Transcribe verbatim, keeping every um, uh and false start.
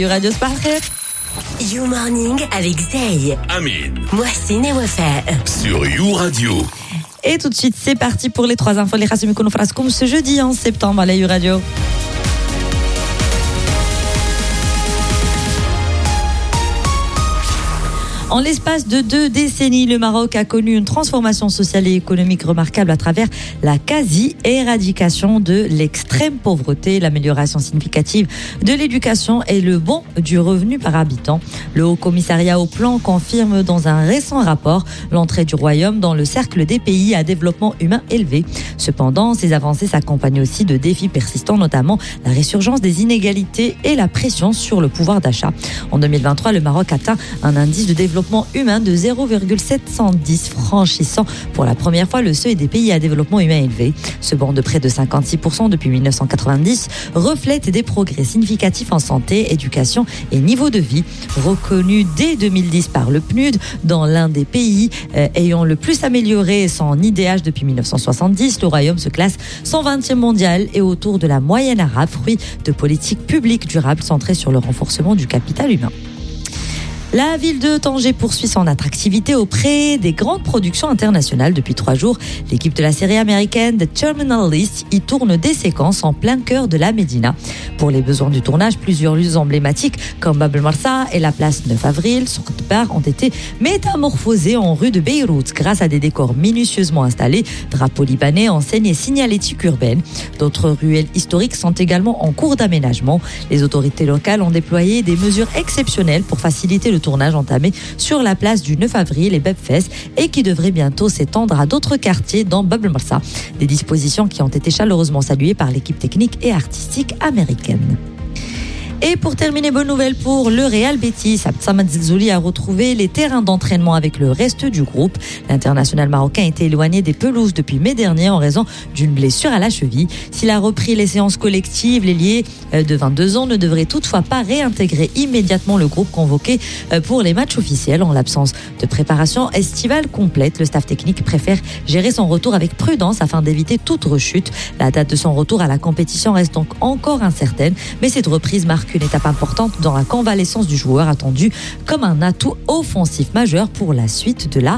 Radio Sparklet. You Morning avec Zey, Amine, Mohsin et Wafa sur You Radio. Et tout de suite, c'est parti pour les trois infos. Les Rassimi Konofrascoum ce jeudi onze septembre à la You Radio. En l'espace de deux décennies, le Maroc a connu une transformation sociale et économique remarquable à travers la quasi-éradication de l'extrême pauvreté, l'amélioration significative de l'éducation et le bond du revenu par habitant. Le Haut Commissariat au Plan confirme dans un récent rapport l'entrée du Royaume dans le cercle des pays à développement humain élevé. Cependant, ces avancées s'accompagnent aussi de défis persistants, notamment la résurgence des inégalités et la pression sur le pouvoir d'achat. En deux mille vingt-trois, le Maroc atteint un indice de développement humain de zéro virgule sept cent dix, franchissant pour la première fois le seuil des pays à développement humain élevé. Ce bond de près de cinquante-six pour cent depuis mille neuf cent quatre-vingt-dix reflète des progrès significatifs en santé, éducation et niveau de vie, reconnus dès deux mille dix par le P N U D dans l'un des pays euh, ayant le plus amélioré son I D H depuis mille neuf cent soixante-dix. Le Royaume se classe cent vingtième mondial et autour de la moyenne arabe, fruit de politiques publiques durables centrées sur le renforcement du capital humain. La ville de Tanger poursuit son attractivité auprès des grandes productions internationales. Depuis trois jours, l'équipe de la série américaine The Terminal List y tourne des séquences en plein cœur de la Médina. Pour les besoins du tournage, plusieurs lieux emblématiques comme Bab el Marsa et la place neuf avril, Souk Bar, ont été métamorphosés en rue de Beyrouth grâce à des décors minutieusement installés, drapeaux libanais, enseignes et signalétiques urbaines. D'autres ruelles historiques sont également en cours d'aménagement. Les autorités locales ont déployé des mesures exceptionnelles pour faciliter le tournage entamé sur la place du neuf avril et Bebfes et qui devrait bientôt s'étendre à d'autres quartiers dans Bab el Marsa. Des dispositions qui ont été chaleureusement saluées par l'équipe technique et artistique américaine. Et pour terminer, bonne nouvelle pour le Real Betis. Abdsamad Zilzouli a retrouvé les terrains d'entraînement avec le reste du groupe. L'international marocain était éloigné des pelouses depuis mai dernier en raison d'une blessure à la cheville. S'il a repris les séances collectives, l'ailier de vingt-deux ans ne devrait toutefois pas réintégrer immédiatement le groupe convoqué pour les matchs officiels. En l'absence de préparation estivale complète, le staff technique préfère gérer son retour avec prudence afin d'éviter toute rechute. La date de son retour à la compétition reste donc encore incertaine, mais cette reprise marque une étape importante dans la convalescence du joueur, attendu comme un atout offensif majeur pour la suite de la